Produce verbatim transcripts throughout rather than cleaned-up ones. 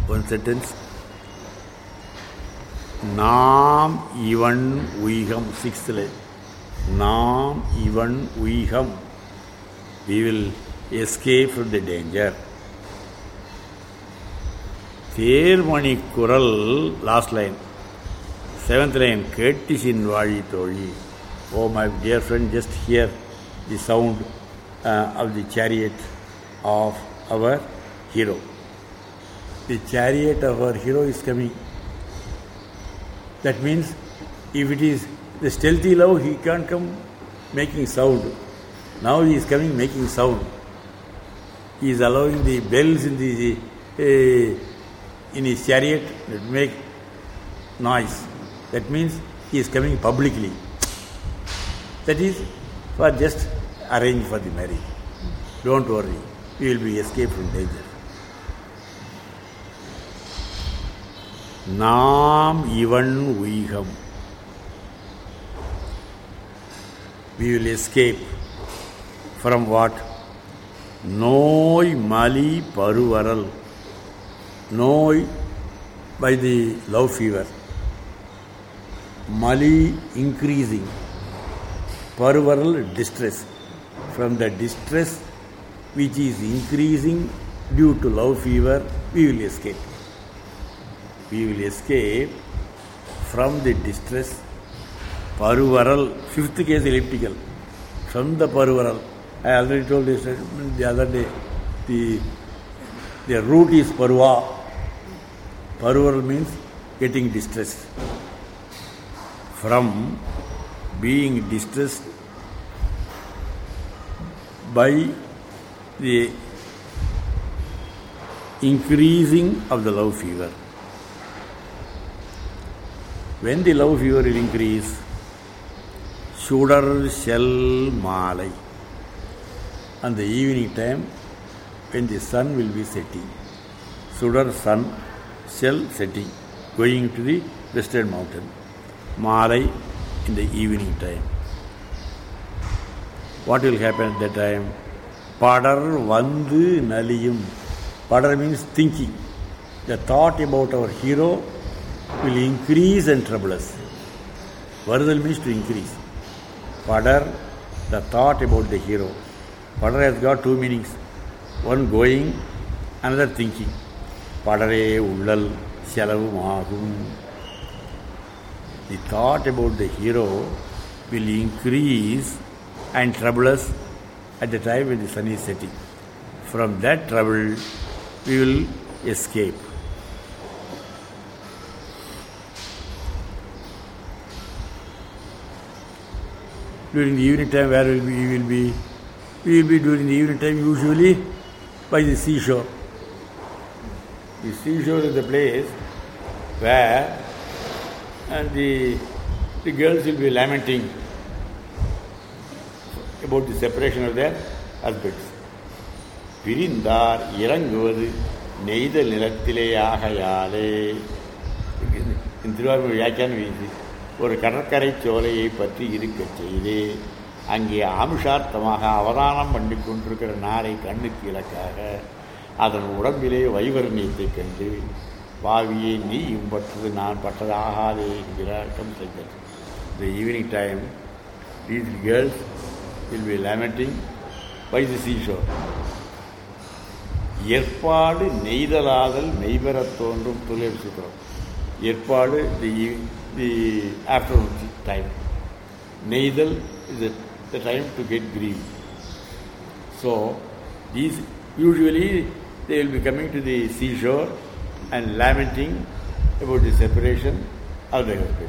One sentence. Nam ivan uiham, sixth line. Nam ivan uiham. We will escape from the danger. Thermani kural, last line. Seventh line. Kettishin vali tholi. Oh my dear friend, just hear the sound uh, of the chariot of our hero. The chariot of our hero is coming. That means if it is the stealthy love, he can't come making sound. Now he is coming making sound. He is allowing the bells in the uh, in his chariot to make noise. That means he is coming publicly. That is for just arrange for the marriage. Don't worry, we will be escaped from danger. Nam ivan uiham. We will escape from what? Noi mali paruvaral. Noi by the love fever. Mali increasing. Paruvaral distress. From the distress which is increasing due to love fever, we will escape. We will escape from the distress. Paruvaral, fifth case elliptical. From the paruvaral. I already told this the other day. The, the root is paruva. Paruvaral means getting distressed. From being distressed by the increasing of the love fever. When the love fever will increase, Sudar shall malai. On the evening time, when the sun will be setting, Sudar sun shall setting, going to the western mountain. Malai in the evening time. What will happen at that time? Padar vandu naliyum. Padar means thinking. The thought about our hero will increase and trouble us. Varudal means to increase. Padar, the thought about the hero. Padar has got two meanings. One going, another thinking. Padare ullal shalavu magum. The thought about the hero will increase and trouble us at the time when the sun is setting. From that trouble, we will escape. During the evening time, where will we, we will be? We will be during the evening time usually by the seashore. The seashore is the place where and the, the girls will be lamenting about the separation of their husbands. Pirindar iranguvathu neidal nilathile aagayale. In Thiruvarur Vyakyanam is ஒரு கடற்கரை சோலையை பற்றி இருக்கச் செய்து அங்கே ஆமுஷார்த்தமாக அவதானம் பண்ணி கொண்டிருக்கிற நாரை கண்ணுக்கு இலக்காக அதன் உடம்பிலே வைவர்ணியத்தை கண்டு பாவியை நீ இம்பற்றது நான் பட்டதாகாதே என்கிறார் Kamsan. The evening time, these girls will be lamenting by the seashore. ஏற்பாடு நெய்தலாதல் மெய்பெறத் தோன்றும் துளர் சுத்திரம். ஏற்பாடு the, the afternoon time. Neidal is the, the time to get grieved. So, these usually they will be coming to the seashore and lamenting about the separation of the husband.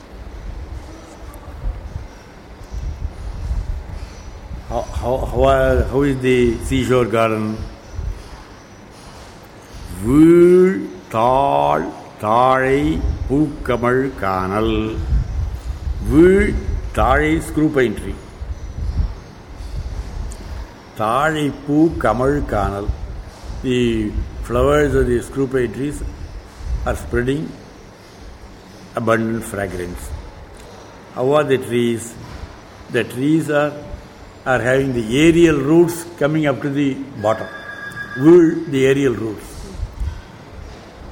How, how, how, are, how is the seashore garden? Veer Tal Tazhai Pookamal Kanal. Veer Tazhai screw pine tree. Tazhai Pookamal Kanal. The flowers of the screw pine trees are spreading abundant fragrance. How are the trees? The trees are, are having the aerial roots coming up to the bottom. Veer, the aerial roots.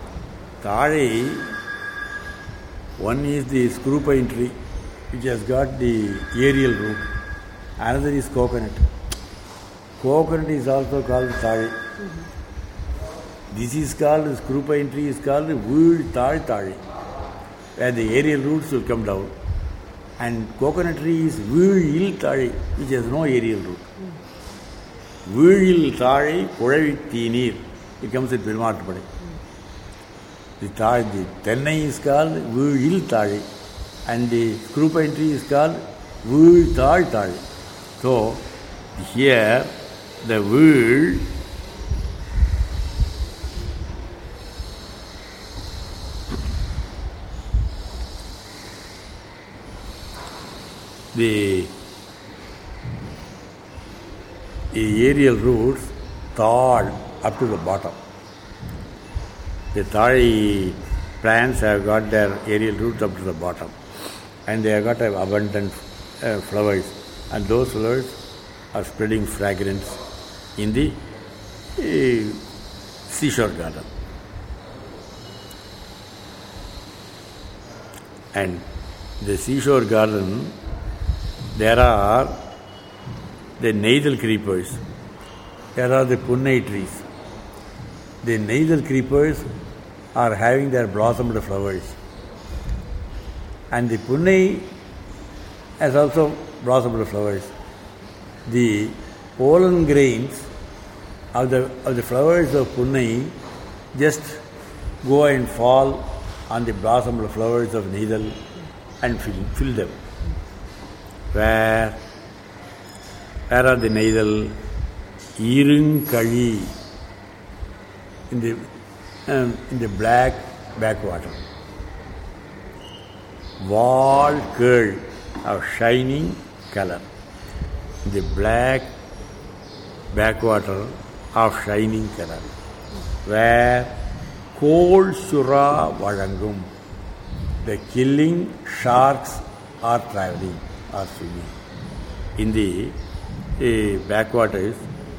Thazhai, one is the screw pine tree, which has got the aerial root. Another is coconut. Coconut is also called Thazhai. Mm-hmm. This is called, screw pine tree is called Veezh Thazh Thazhai, where the aerial roots will come down. And coconut tree is Veezhil Thazhai, which has no aerial root. Veezhil Thazhai Kuzhavitthi Neer. It comes in Perumattupadi. The, the Tennai is called Veezhil Thazhai, and the screw pine tree is called Veezh Thazh Thazhai. So, here the Veezh the, the aerial roots thawed up to the bottom. The Thazhai plants have got their aerial roots up to the bottom, and they have got abundant uh, flowers, and those flowers are spreading fragrance in the uh, seashore garden. And the seashore garden, there are the Neithal creepers, there are the Punnai trees. The Neithal creepers are having their blossomed flowers, and the Punnai has also blossomed flowers. The pollen grains of the of the flowers of Punnai just go and fall on the blossomed flowers of Neithal and fill, fill them. Where, where are the Neithal? Irungkali, in the um, in the black backwater. Wall curl of shining color. In the black backwater of shining color. Where cold sura valangum, the killing sharks are traveling, are swimming. In the uh, backwaters,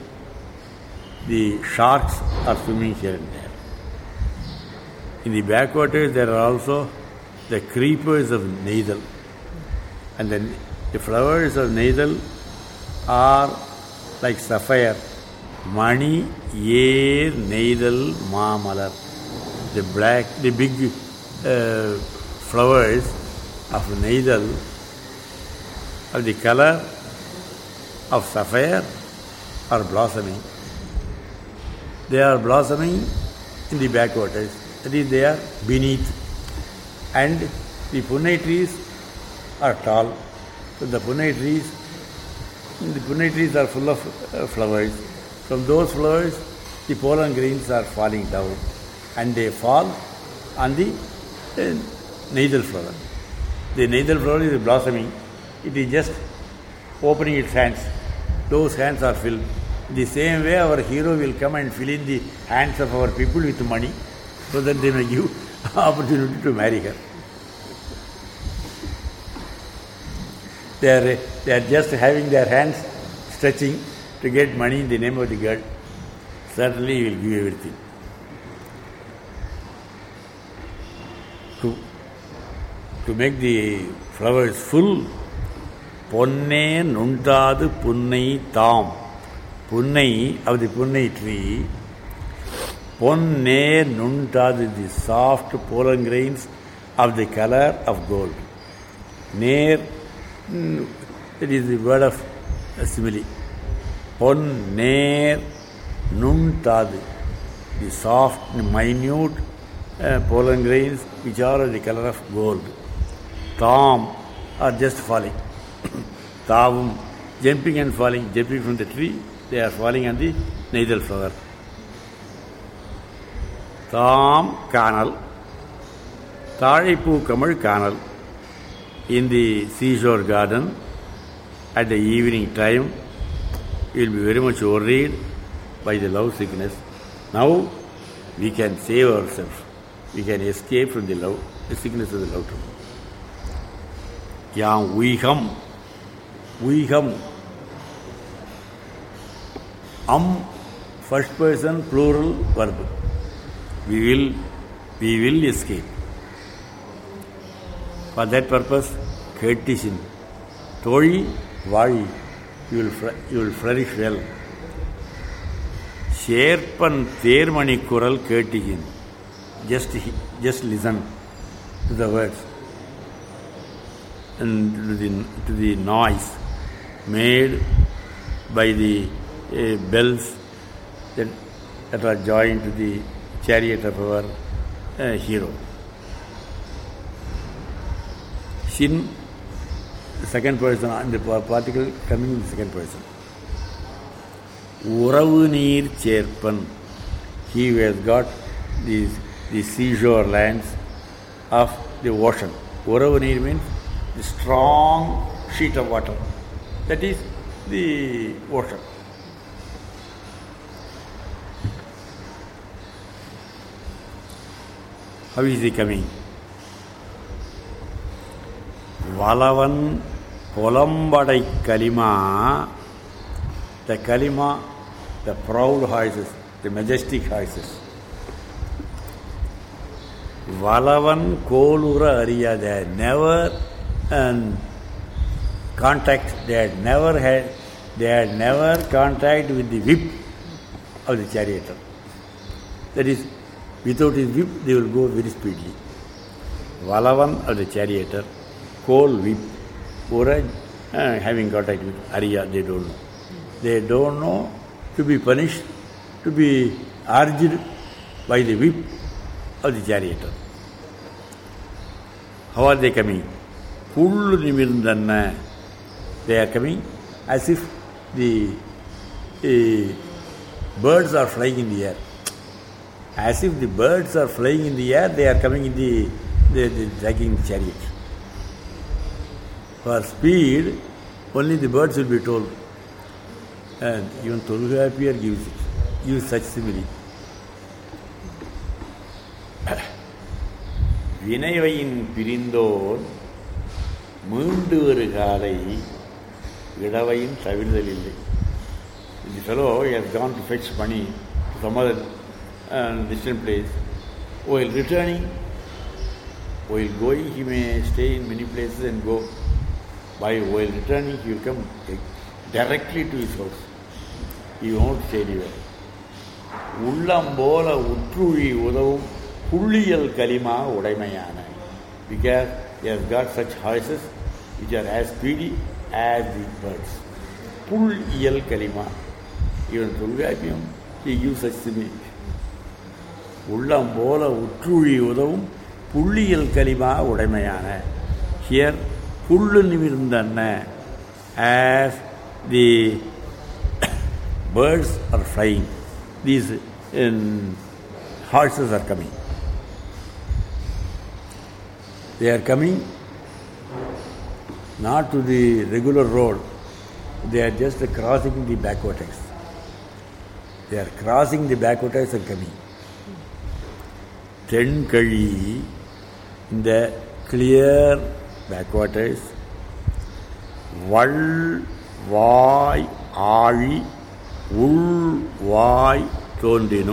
the sharks are swimming here and there. In the backwaters, there are also the creepers of Neithal. And then the flowers of Neithal are like sapphire. Mani, Yer, Neithal, Mamalar. The black, the big uh, flowers of Neithal of the color of sapphire are blossoming. They are blossoming in the backwaters. That is, they are beneath. And the Punnai trees are tall. So the Punnai trees, the Punnai trees are full of uh, flowers. From those flowers, the pollen grains are falling down, and they fall on the uh, Neithal flower. The Neithal flower is blossoming. It is just opening its hands. Those hands are filled. The same way our hero will come and fill in the hands of our people with money, so that they may give opportunity to marry her. They are, they are just having their hands stretching to get money in the name of the girl. Certainly he will give everything. To, to make the flowers full, Ponne Nuntadu Punnai Tam. Punnai, of the Punnai tree, Ponne Nuntadu, the soft pollen grains of the color of gold. Near, it is the word of a simile. Ponne Nuntadu, the soft, minute uh, pollen grains which are of the color of gold. Tam are just falling. Tavum, jumping and falling, jumping from the tree, they are falling on the Neithal flower. Tam Kanal, Thazhai Kamal Kanal, in the seashore garden at the evening time. You will be very much worried by the love sickness. Now we can save ourselves. We can escape from the love, the sickness of the love trouble. Yam Viham, Viham. Am, first person plural verb. We will we will escape. For that purpose, Kettishin, Tori, Vali, you will, you will flourish well. Sherpan Thermani Kural Kettishin. Just, just listen to the words and to the, to the noise made by the uh, bells that, that are joined to the chariot of our uh, hero. Shin, the second person, and the particle coming in the second person. Uravu neer Cherpan, he who has got these the seashore lands of the ocean. Uravu neer means the strong sheet of water. That is the ocean. How is he coming? Valavan Polambadai Kalima, the Kalima, the proud horses, the majestic horses. Valavan Kolura Ariya, they had never um, contact, they had never had, they had never contact with the whip of the charioteer. That is, without his whip, they will go very speedily. Valavan of the charioteer, Kol whip, or uh, having contact with Ariya, they don't know. They don't know to be punished, to be urged by the whip of the charioteer. How are they coming? Pullu nimirndanna. They are coming as if the uh, birds are flying in the air. As if the birds are flying in the air, they are coming in the, the, the dragging chariot. For speed, only the birds will be told. And even Tolgapiyar gives it, gives such simile. Vinayvayin Pirindor Mundur Galai Vidavayin Savidalili. The fellow he has gone to fetch money to some other uh, distant place. While returning, while going, he may stay in many places and go. By while returning, he will come directly to his house. He won't stay anywhere. Ullambola Utrui Udavum Pulliyal Kalima Udaimayana. Because he has got such horses which are as speedy as the birds. Pulliyal Kalima. Even Tulgapiyam, he gives such simile. Ullambola Utrui Udavum Pulliyal Kalima Udaimayana. Here, Pullu Nimirndanna, as the birds are flying, these um, horses are coming. They are coming not to the regular road, they are just crossing the backwaters. They are crossing the backwaters and coming. Tenkali, in the clear backwaters, Val Vai Ari Ul Vai Tondinum.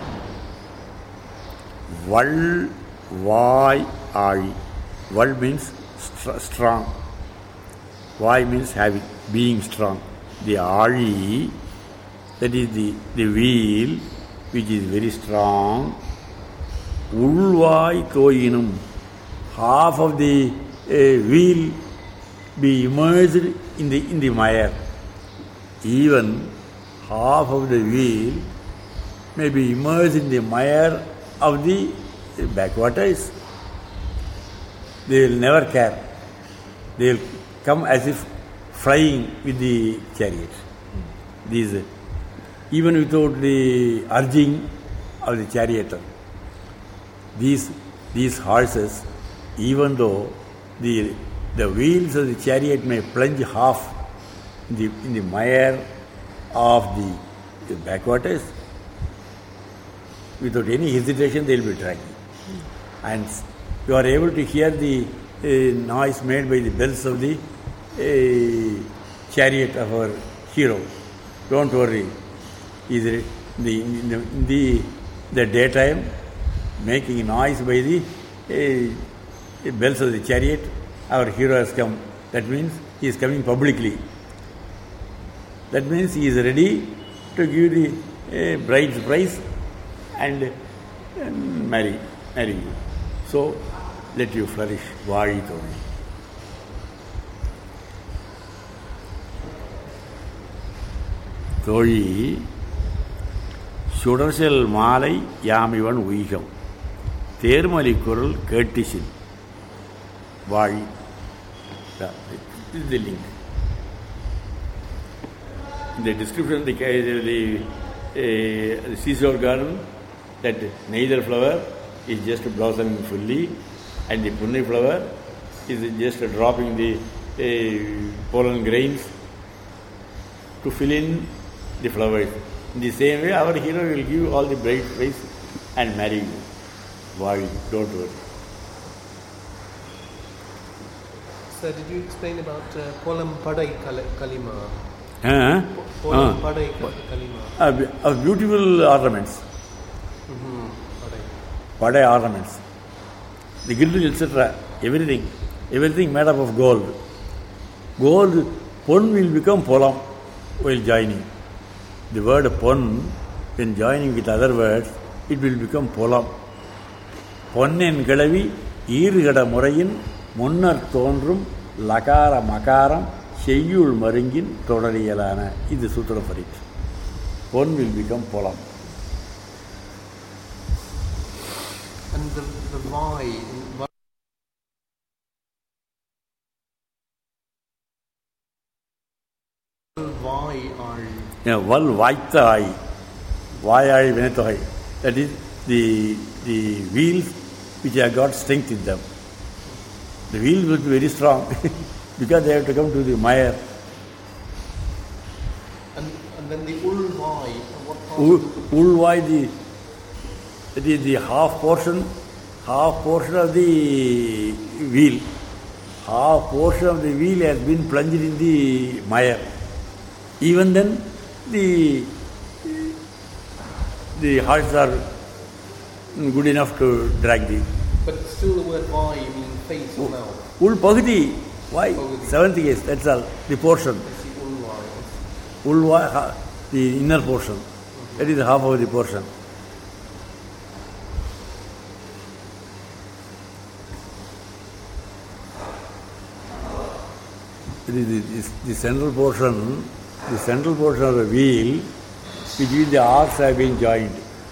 Val Vai Ari. Val means st- strong. Vai means having, being strong. The Ari, that is the, the wheel, which is very strong. Ulvai Toyinum. Half of the uh, wheel be immersed in the in the mire. Even half of the wheel may be immersed in the mire of the backwaters. They will never care. They will come as if flying with the chariot. These, even without the urging of the charioteer, these these horses, even though the the wheels of the chariot may plunge half in the, in the mire of the, the backwaters, without any hesitation they will be dragging. And you are able to hear the uh, noise made by the bells of the uh, chariot of our hero. Don't worry. Either the, in the, in the, the daytime, making noise by the uh, bells of the chariot, our hero has come. That means he is coming publicly. That means he is ready to give the uh, bride's price and uh, marry, marry you. So, let you flourish. Vaadi Thozhi. Thozhi, சுடர்செல் மாலை யாமிவன் உய்கம் தேர்மலி குரல் கேட்டிசின் வாழி. This is the link. In the description of the, the, uh, the seashore garden, that neither flower is just blossoming fully, and the punni flower is just dropping the uh, pollen grains to fill in the flowers. In the same way, our hero will give all the bright face and marry you. Why? Don't worry. Sir, did you explain about uh, Polam Padai Kalima? Uh, Polam uh, Padai Kalima. Uh, of beautiful ornaments. Mm-hmm. Padai ornaments. The gilding, et cetera. Everything. Everything made up of gold. Gold, pon will become polam while joining. The word pon, when joining with other words, it will become polam. பொன்னென் கிழவி ஈறுகட முறையின் முன்னர் தோன்றும் லகார மகாரம் செய்யுள் மருங்கின் தொடரியலான இது சூத்திர buried. Pon will become polam. And the, the why, why are yeah, val vaittai vayai venetohai. That is the the wheels which have got strength in them. The wheels will be very strong because they have to come to the mire. And, and then the ulvai, what part? Ulvai, the that is the half portion, half portion of the wheel. Half portion of the wheel has been plunged in the mire. Even then, the the hearts are good enough to drag the. But still, the word why you mean face or mouth? Ul pagudi. Why? Pagudi. Seventh case. That's all. The portion. That's the ulvai. Ulva, the inner portion. Mm-hmm. That is half of the portion. It is the, the, the central portion, the central portion of the wheel, between the arcs have been joined.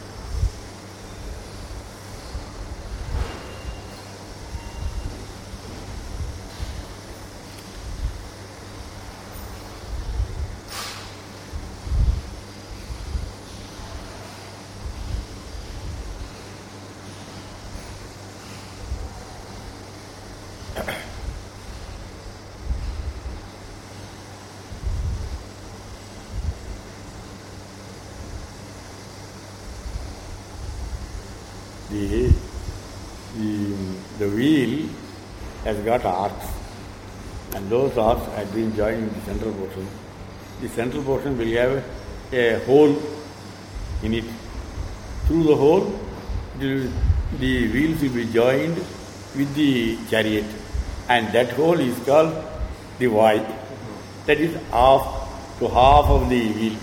The, the, the wheel has got arcs, and those arcs have been joined in the central portion. The central portion will have a hole in it. Through the hole, the, the wheels will be joined with the chariot, and that hole is called the Y. That is half to half of the wheel.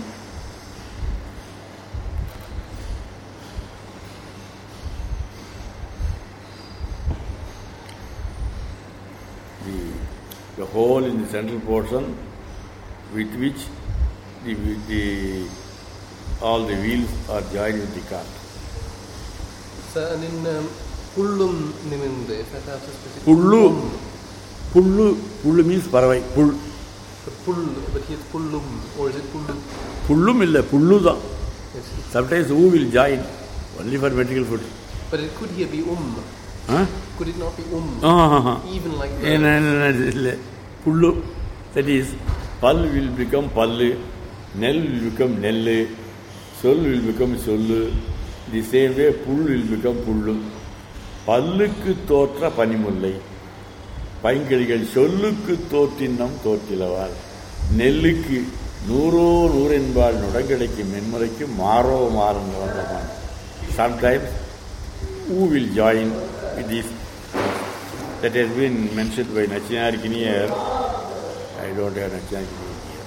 The hole in the central portion with which the, the all the wheels are joined with the cart. So, and in um, Pullum Niminde, if that has a specific Pullu. Pullu. Pullu means paravai. Pull. The pull, but here it's Pullum, or is it Pullum? Pullum illa, Pullu da. Yes. Sometimes U will join, only for vertical foot. But it could here be Um. Huh? Could it not be Um? Uh-huh. Even like that? No, no, no. Pullu. That is, Pal will become Pallu, Nel will become Nelle, Sol will become Sollu. The same way, Pull will become Pullu. Pallukku thotra panimullai. Paingaligal Sollukku thottinnam thottilaval. Nellukku Nuro Nurenbal Nodangadaikku Menmurakku Maro Marangavan. Sometimes who will join with this? That has been mentioned by Nachinarikini here. I don't have Nachinarikini here.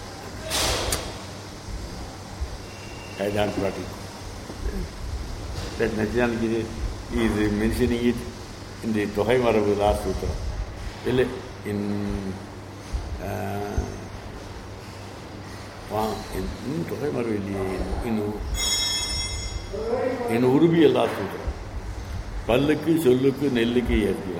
I don't brought it. That Nachinarikini is mentioning it in the Tohai Maravu last sutra. In uh, in in Tohai Maravu in in Urubi last sutra. Palluku, Solluku, Nelluku he has given.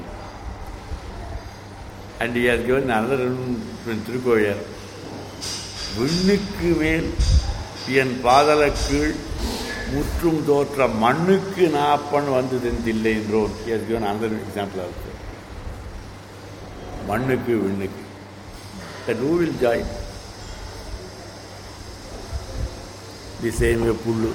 And he has given another one in Tirukoyar. Vinnukku vel en paadalakku muttrum thotra mannukku naappan vandadendille endrone. He has given another example also. Mannukku vinnukku. Then who will join? The same way Pullu.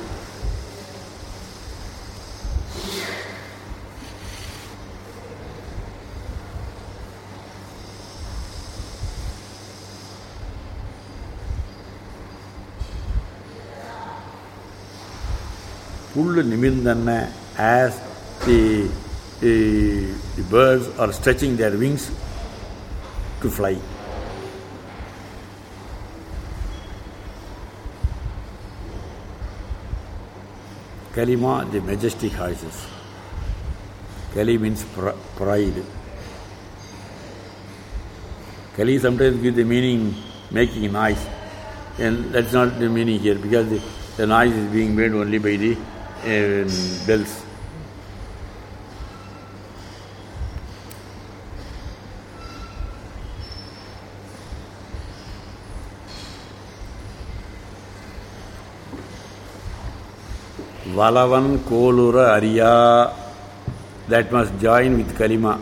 Pullu nimindanna as the, the, the birds are stretching their wings to fly. Kalima, the majestic horses. Kali means pr- pride. Kali sometimes gives the meaning making noise, and that's not the meaning here because the, the noise is being made only by the uh, bells. Valavan Kolura Ariya, that must join with Kalima.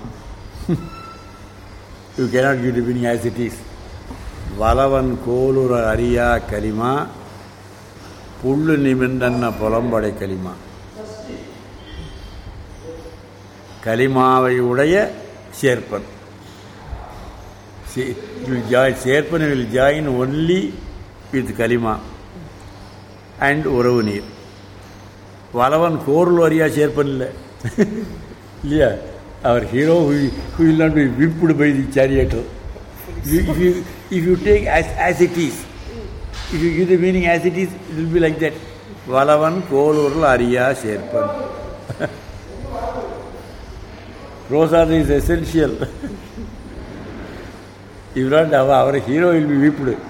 You cannot give the meaning as it is. Valavan Kolura Ariya Kalima, Pullu Nimindanna Polambade Kalima. Kalimavai Udaya Sherpan. Sherpan will join only with Kalima and Uravunir. Valavan Korlu Ariya Sherpan. Yeah, our hero who, who will not be whipped by the chariot. If you, if you take as, as it is, if you give the meaning as it is, it will be like that. Valavan Kolurul Ariya Sherpan. Prasad is essential. If not, our hero will be whipped.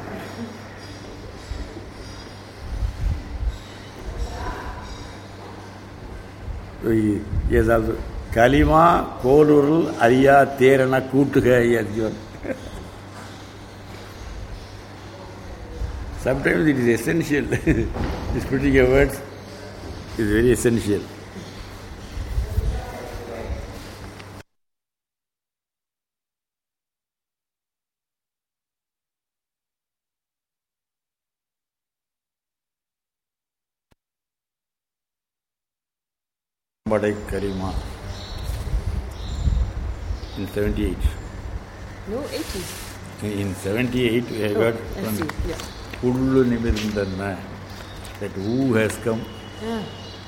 Yes, also. Kalima Kolurul Ariya Terana Kutuga, he has given. Sometimes it is essential. This particular words is very essential. Badai Karima in seventy-eight. No, eighty. In seventy-eight, we have Oh, got I one see, yeah. Pullu Nimirndanna, that who has come. Yeah.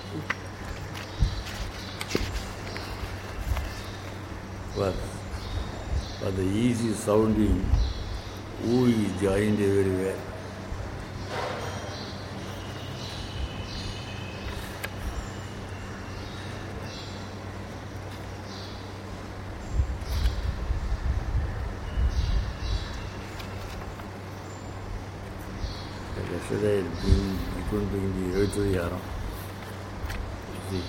For, for the easy sounding, who is joined everywhere. Yesterday, we couldn't bring the Yoituri Haram. See.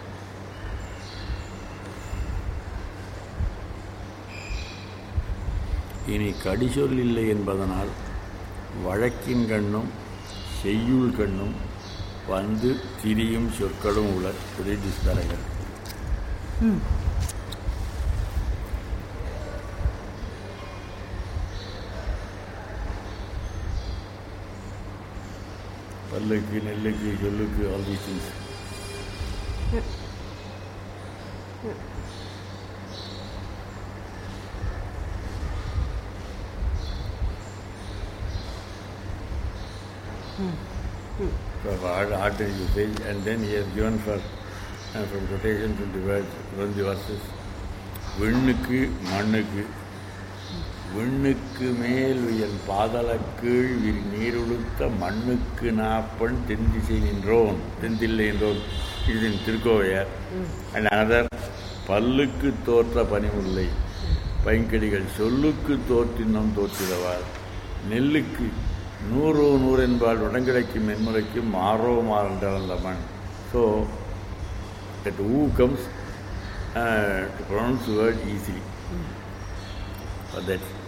இனி கடிசொல் இல்லை என்பதனால் வழக்கின் கண்ணும் செய்யுள் கண்ணும் வந்து திரியும் சொற்களும் உள்ள திரைதிஸ்தரங்கள். பல்லுக்கு நெல்லுக்கு சொல்லுக்கு all these things. For art, art usage, and then he has given for uh, from quotation from the words, from the verses. விண்ணுக்கு மண்ணுக்கு விண்ணுக்கு மேல் உயர் பாதளக்கீழ் விரி நீருளுத்த மண்ணுக்கு நாப்பண் தென்திசை நின்றோன் தென்தில்லை என்றோன் இதன் திருக்கோவையார். அண்ட் அனதர் பல்லுக்கு தோற்ற பனிமுல்லை பைங்கடிகள் சொல்லுக்கு தோற்றினம் தோற்றிடவார் நெல்லுக்கு நூறோ நூறு என்பால் உடங்கிடைக்கும் மென்முறைக்கும் மாறோ மாறென்ற மண். So that who comes uh, to pronounce the word easily. For that